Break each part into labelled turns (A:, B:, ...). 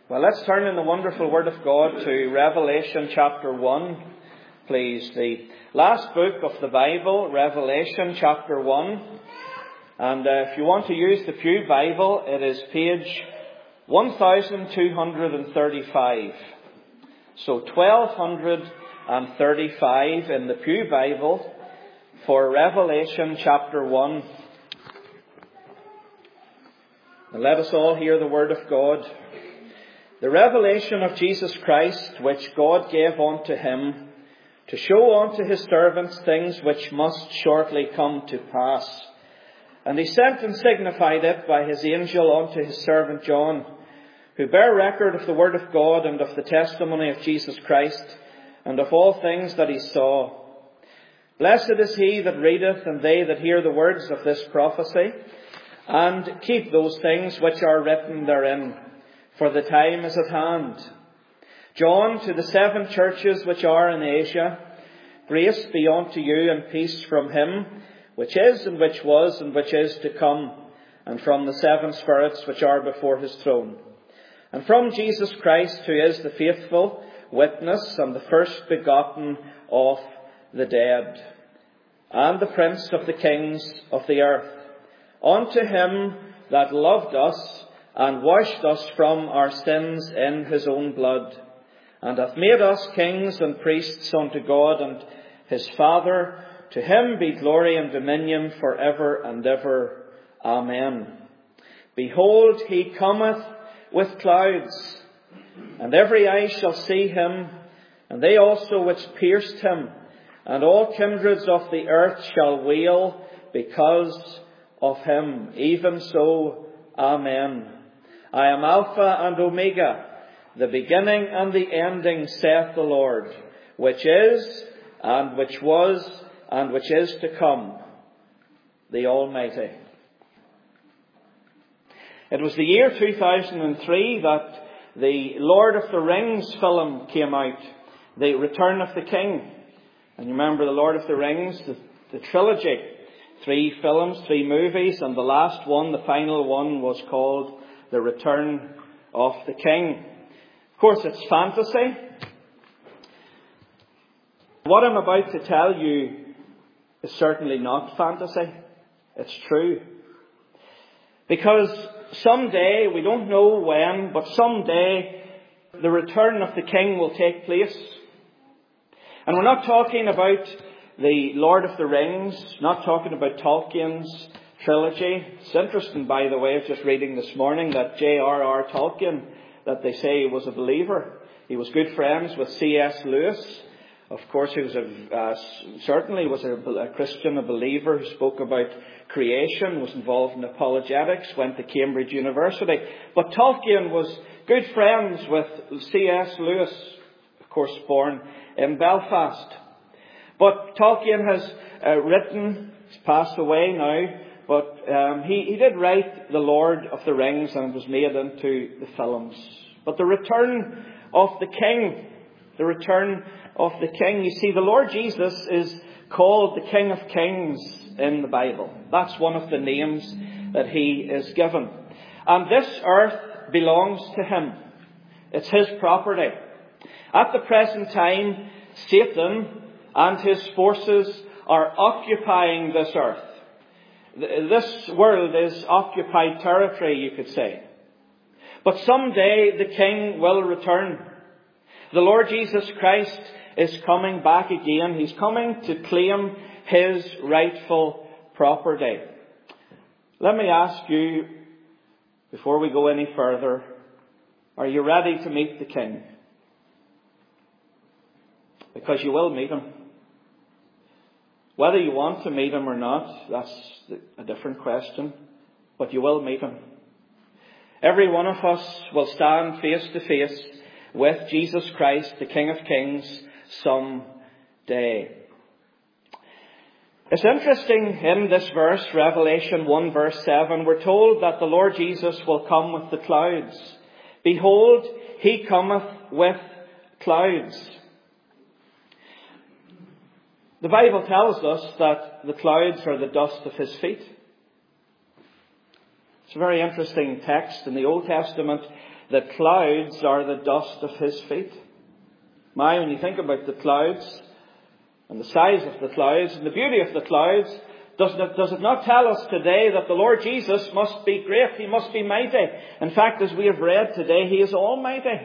A: Well, let's turn in the wonderful Word of God to Revelation chapter 1, please. The last book of the Bible, Revelation chapter 1. And if you want to use the Pew Bible, it is page 1235. So 1235 in the Pew Bible for Revelation chapter 1. And let us all hear the Word of God. The revelation of Jesus Christ, which God gave unto him, to show unto his servants things which must shortly come to pass. And he sent and signified it by his angel unto his servant John, who bare record of the word of God and of the testimony of Jesus Christ, and of all things that he saw. Blessed is he that readeth, and they that hear the words of this prophecy, and keep those things which are written therein. For the time is at hand. John, to the 7 churches which are in Asia, grace be unto you and peace from him, which is and which was and which is to come, and from the 7 spirits which are before his throne, and from Jesus Christ, who is the faithful witness and the first begotten of the dead, and the Prince of the kings of the earth, unto him that loved us, and washed us from our sins in his own blood, and hath made us kings and priests unto God and his Father. To him be glory and dominion for ever and ever. Amen. Behold, he cometh with clouds, and every eye shall see him, and they also which pierced him, and all kindreds of the earth shall wail because of him. Even so, Amen. I am Alpha and Omega, the beginning and the ending, saith the Lord, which is, and which was, and which is to come, the Almighty. It was the year 2003 that the Lord of the Rings film came out, The Return of the King. And you remember the Lord of the Rings, the trilogy, 3 films, 3 movies, and the last one, the final one, was called The Return of the King. Of course, it's fantasy. What I'm about to tell you is certainly not fantasy. It's true. Because someday, we don't know when, but someday the return of the King will take place. And we're not talking about the Lord of the Rings, not talking about Tolkien's trilogy. It's interesting, by the way, I was just reading this morning that J.R.R. Tolkien, that they say he was a believer. He was good friends with C.S. Lewis. Of course, he was certainly was a Christian, a believer who spoke about creation, was involved in apologetics, went to Cambridge University. But Tolkien was good friends with C.S. Lewis, of course, born in Belfast. But Tolkien has written, he's passed away now, but he did write The Lord of the Rings, and it was made into the films. But the return of the King, the return of the King. You see, the Lord Jesus is called the King of Kings in the Bible. That's one of the names that he is given. And this earth belongs to him. It's his property. At the present time, Satan and his forces are occupying this earth. This world is occupied territory, you could say. But someday the King will return. The Lord Jesus Christ is coming back again. He's coming to claim his rightful property. Let me ask you, before we go any further, are you ready to meet the King? Because you will meet him. Whether you want to meet him or not, that's a different question. But you will meet him. Every one of us will stand face to face with Jesus Christ, the King of Kings, some day. It's interesting in this verse, Revelation 1 verse 7, we're told that the Lord Jesus will come with the clouds. Behold, he cometh with clouds. The Bible tells us that the clouds are the dust of his feet. It's a very interesting text. In the Old Testament, The clouds are the dust of his feet. My, when you think about the clouds and the size of the clouds and the beauty of the clouds, does it not tell us today that the Lord Jesus must be great? He must be mighty. In fact, as we have read today, he is almighty.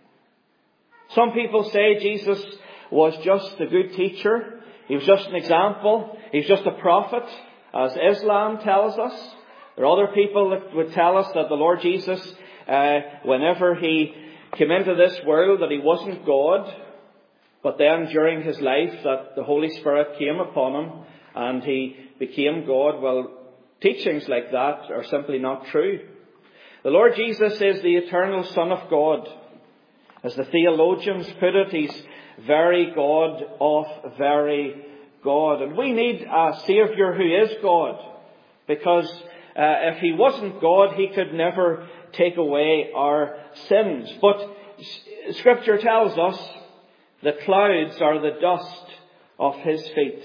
A: Some people say Jesus was just a good teacher. He was just an example. He was just a prophet, as Islam tells us. There are other people that would tell us that the Lord Jesus, whenever he came into this world, that he wasn't God. But then during his life that the Holy Spirit came upon him and he became God. Well, teachings like that are simply not true. The Lord Jesus is the eternal Son of God. As the theologians put it, he's very God of very God. And we need a Saviour who is God. Because if he wasn't God, he could never take away our sins. But Scripture tells us the clouds are the dust of his feet.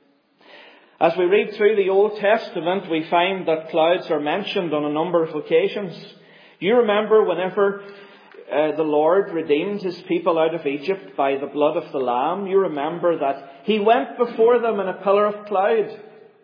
A: As we read through the Old Testament, we find that clouds are mentioned on a number of occasions. You remember whenever the Lord redeemed his people out of Egypt by the blood of the Lamb, you remember that he went before them in a pillar of cloud.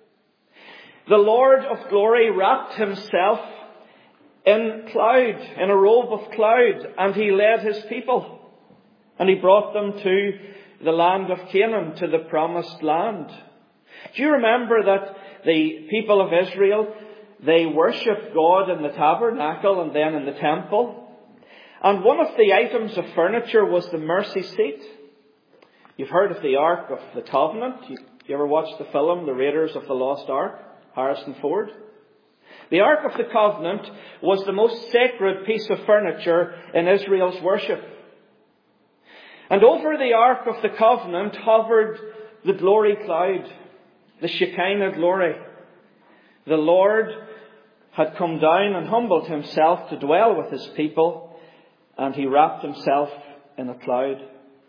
A: The Lord of glory wrapped himself in cloud, in a robe of cloud, and he led his people. And he brought them to the land of Canaan, to the promised land. Do you remember that the people of Israel, they worshipped God in the tabernacle and then in the temple? And one of the items of furniture was the mercy seat. You've heard of the Ark of the Covenant. You ever watched the film, The Raiders of the Lost Ark? Harrison Ford. The Ark of the Covenant was the most sacred piece of furniture in Israel's worship. And over the Ark of the Covenant hovered the glory cloud, the Shekinah glory. The Lord had come down and humbled himself to dwell with his people, and he wrapped himself in a cloud.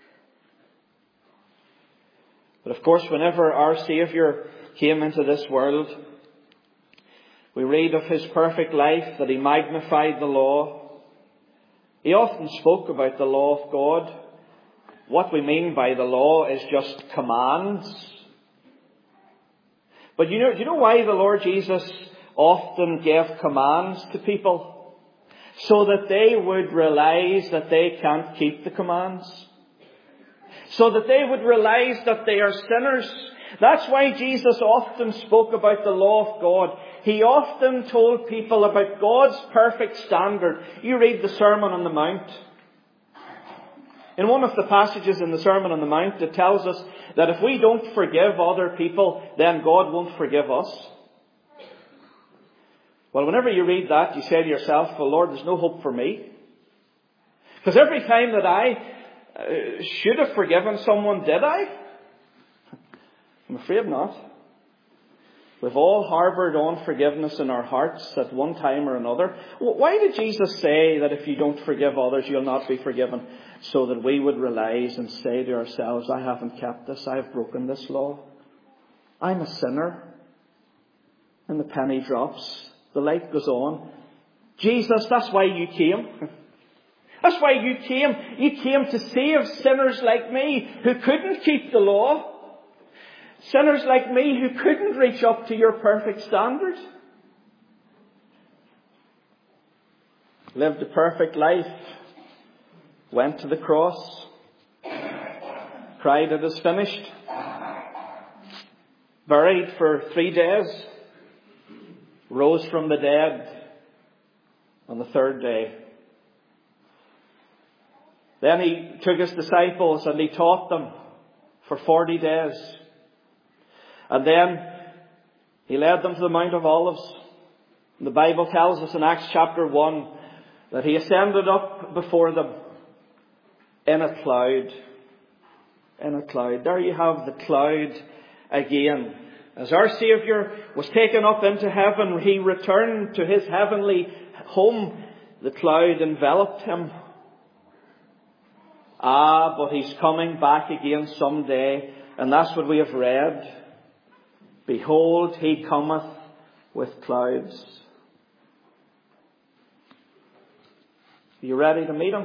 A: But of course, whenever our Saviour came into this world, we read of his perfect life, that he magnified the law. He often spoke about the law of God. What we mean by the law is just commands. But do you know why the Lord Jesus often gave commands to people? So that they would realize that they can't keep the commands. So that they would realize that they are sinners. That's why Jesus often spoke about the law of God. He often told people about God's perfect standard. You read the Sermon on the Mount. In one of the passages in the Sermon on the Mount, it tells us that if we don't forgive other people, then God won't forgive us. Well, whenever you read that, you say to yourself, well, Lord, there's no hope for me. Because every time that I should have forgiven someone, did I? I'm afraid not. We've all harboured unforgiveness in our hearts at one time or another. Why did Jesus say that if you don't forgive others, you'll not be forgiven? So that we would realise and say to ourselves, I haven't kept this, I've broken this law. I'm a sinner. And the penny drops. The light goes on. Jesus, that's why you came. That's why you came. You came to save sinners like me who couldn't keep the law. Sinners like me who couldn't reach up to your perfect standard. Lived a perfect life. Went to the cross. Cried, it is finished. Buried for 3 days. Rose from the dead on the 3rd day. Then he took his disciples and he taught them for 40 days. And then he led them to the Mount of Olives. And the Bible tells us in Acts chapter 1 that he ascended up before them in a cloud. In a cloud. There you have the cloud again. As our Saviour was taken up into heaven, he returned to his heavenly home. The cloud enveloped him. But he's coming back again someday. And that's what we have read. Behold, he cometh with clouds. Are you ready to meet Him?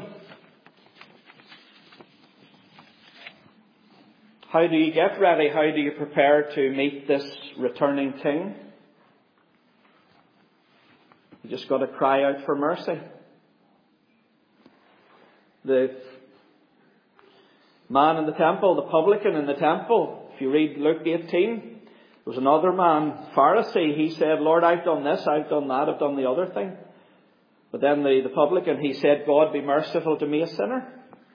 A: How do you get ready? How do you prepare to meet this returning King? You just got to cry out for mercy. The man in the temple, the publican in the temple, if you read Luke 18, there was another man, Pharisee. He said, Lord, I've done this, I've done that, I've done the other thing. But then the publican, he said, God, be merciful to me, a sinner.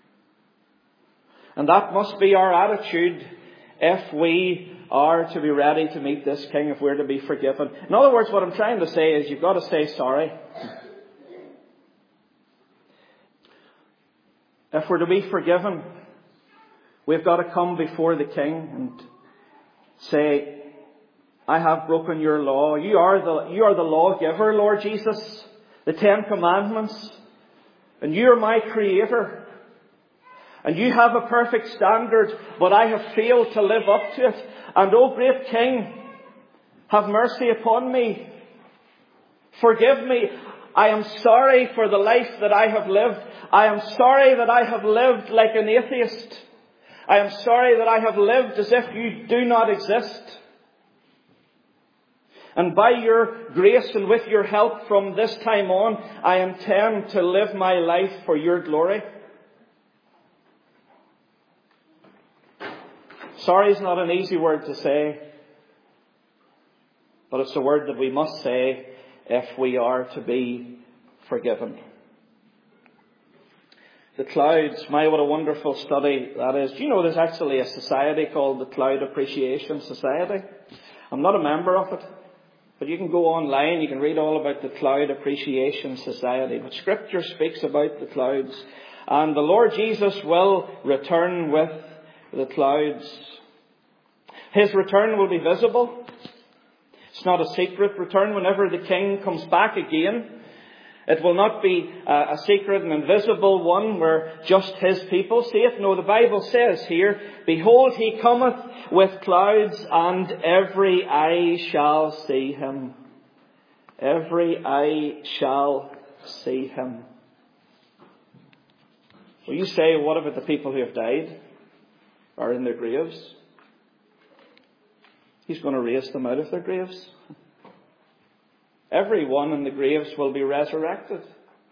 A: And that must be our attitude if we are to be ready to meet this King, if we're to be forgiven. In other words, what I'm trying to say is you've got to say sorry. If we're to be forgiven, we've got to come before the King and say, I have broken your law. You are the lawgiver, Lord Jesus. The 10 Commandments. And you are my Creator. And you have a perfect standard, but I have failed to live up to it. And O great King, have mercy upon me. Forgive me. I am sorry for the life that I have lived. I am sorry that I have lived like an atheist. I am sorry that I have lived as if you do not exist. And by your grace and with your help from this time on, I intend to live my life for your glory. Sorry is not an easy word to say, but it's a word that we must say if we are to be forgiven. The clouds, what a wonderful study that is. Do you know there's actually a society called the Cloud Appreciation Society? I'm not a member of it, but you can go online, you can read all about the Cloud Appreciation Society. But Scripture speaks about the clouds, and the Lord Jesus will return with the clouds. His return will be visible. It's not a secret return. Whenever the King comes back again, it will not be a secret and invisible one where just His people see it. No, the Bible says here, Behold, He cometh with clouds, and every eye shall see Him. Every eye shall see Him. Well, you say, what about the people who have died? Are in their graves? He's going to raise them out of their graves. Everyone in the graves will be resurrected.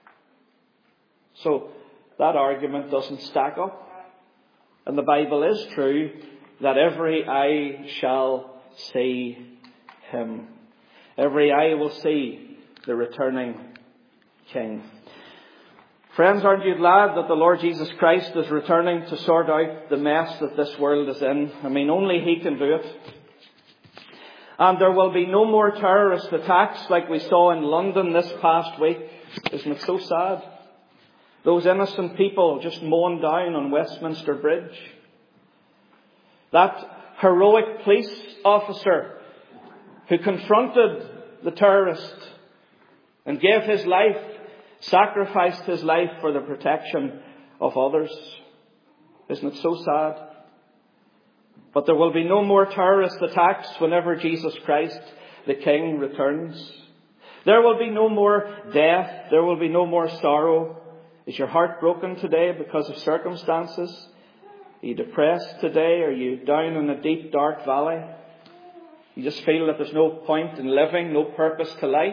A: So that argument doesn't stack up. And the Bible is true that every eye shall see Him. Every eye will see the returning King. Friends, aren't you glad that the Lord Jesus Christ is returning to sort out the mess that this world is in? I mean, only He can do it. And there will be no more terrorist attacks like we saw in London this past week. Isn't it so sad? Those innocent people just mown down on Westminster Bridge. That heroic police officer who confronted the terrorist and gave his life, sacrificed his life for the protection of others. Isn't it so sad? But there will be no more terrorist attacks whenever Jesus Christ, the King, returns. There will be no more death. There will be no more sorrow. Is your heart broken today because of circumstances? Are you depressed today? Are you down in a deep, dark valley? You just feel that there's no point in living, no purpose to life?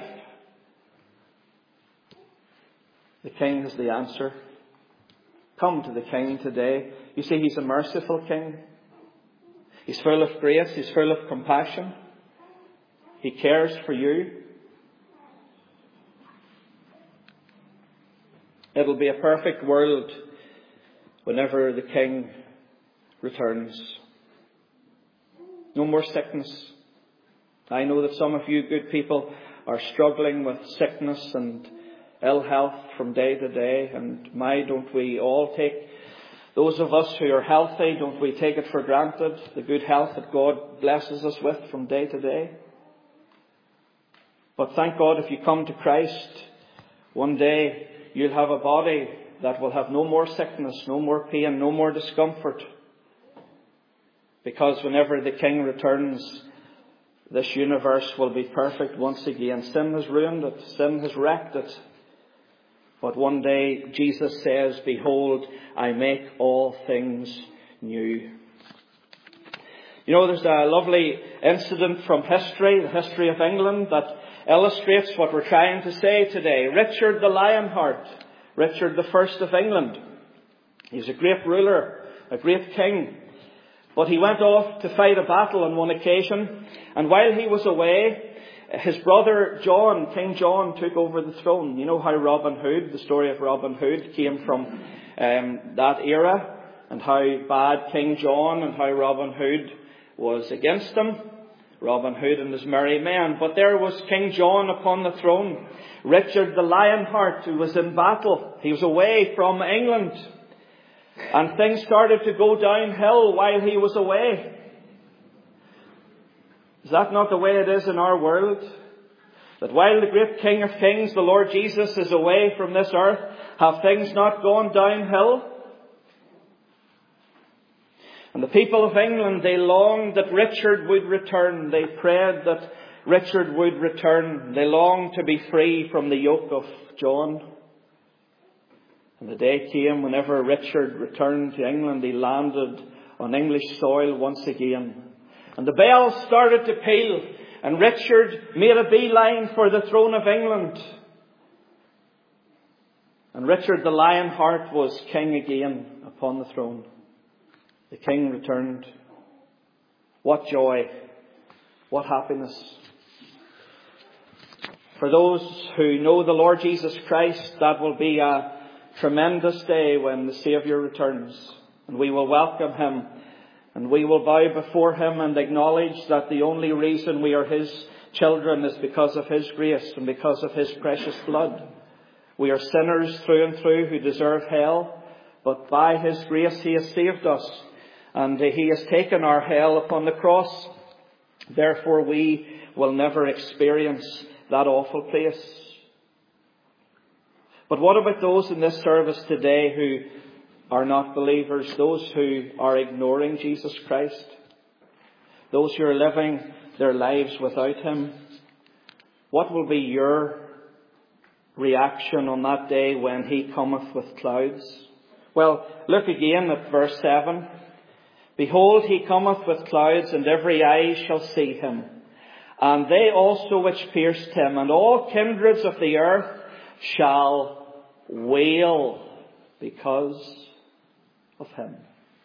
A: The King has the answer. Come to the King today. You see, He's a merciful King. He's full of grace. He's full of compassion. He cares for you. It'll be a perfect world whenever the King returns. No more sickness. I know that some of you good people are struggling with sickness and ill health from day to day. And don't we all take, those of us who are healthy, don't we take it for granted, the good health that God blesses us with from day to day? But thank God, if you come to Christ, one day you'll have a body that will have no more sickness, no more pain, no more discomfort. Because whenever the King returns, this universe will be perfect once again. Sin has ruined it. Sin has wrecked it. But one day Jesus says, "Behold, I make all things new." You know, there's a lovely incident from history, the history of England, that illustrates what we're trying to say today. Richard the Lionheart, Richard the First of England. He's a great ruler, a great king. But he went off to fight a battle on one occasion, and while he was away, his brother John, King John, took over the throne. You know how Robin Hood, the story of Robin Hood, came from that era, and how bad King John and how Robin Hood was against him. Robin Hood and his merry men. But there was King John upon the throne. Richard the Lionheart, who was in battle. He was away from England. And things started to go downhill while he was away. Is that not the way it is in our world? That while the great King of Kings, the Lord Jesus, is away from this earth, have things not gone downhill? And the people of England, they longed that Richard would return. They prayed that Richard would return. They longed to be free from the yoke of John. And the day came whenever Richard returned to England. He landed on English soil once again. And the bells started to peal. And Richard made a beeline for the throne of England. And Richard the Lionheart was king again upon the throne. The king returned. What joy. What happiness. For those who know the Lord Jesus Christ, that will be a tremendous day when the Saviour returns. And we will welcome Him. And we will bow before Him and acknowledge that the only reason we are His children is because of His grace and because of His precious blood. We are sinners through and through who deserve hell. But by His grace He has saved us. And He has taken our hell upon the cross. Therefore we will never experience that awful place. But what about those in this service today who are not believers? Those who are ignoring Jesus Christ? Those who are living their lives without Him? What will be your reaction on that day when He cometh with clouds? Well, look again at verse 7. Behold, He cometh with clouds, and every eye shall see Him, and they also which pierced Him, and all kindreds of the earth shall wail because of Him.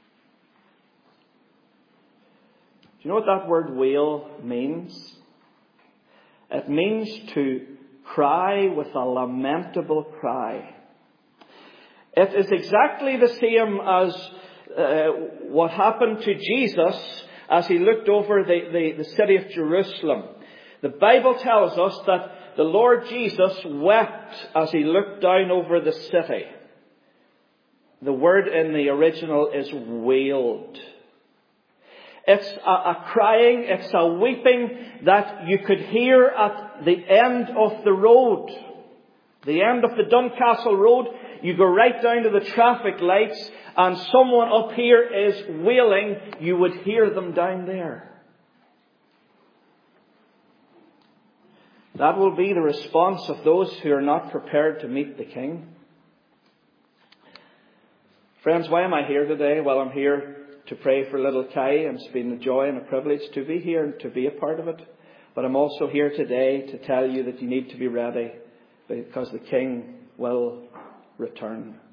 A: Do you know what that word wail means? It means to cry with a lamentable cry. It is exactly the same as what happened to Jesus as He looked over the city of Jerusalem. The Bible tells us that the Lord Jesus wept as He looked down over the city. The word in the original is wailed. It's a crying, it's a weeping that you could hear at the end of the road. The end of the Duncastle Road. You go right down to the traffic lights and someone up here is wailing. You would hear them down there. That will be the response of those who are not prepared to meet the King. Friends, why am I here today? Well, I'm here to pray for little Kai, and it's been a joy and a privilege to be here and to be a part of it. But I'm also here today to tell you that you need to be ready, because the King will return.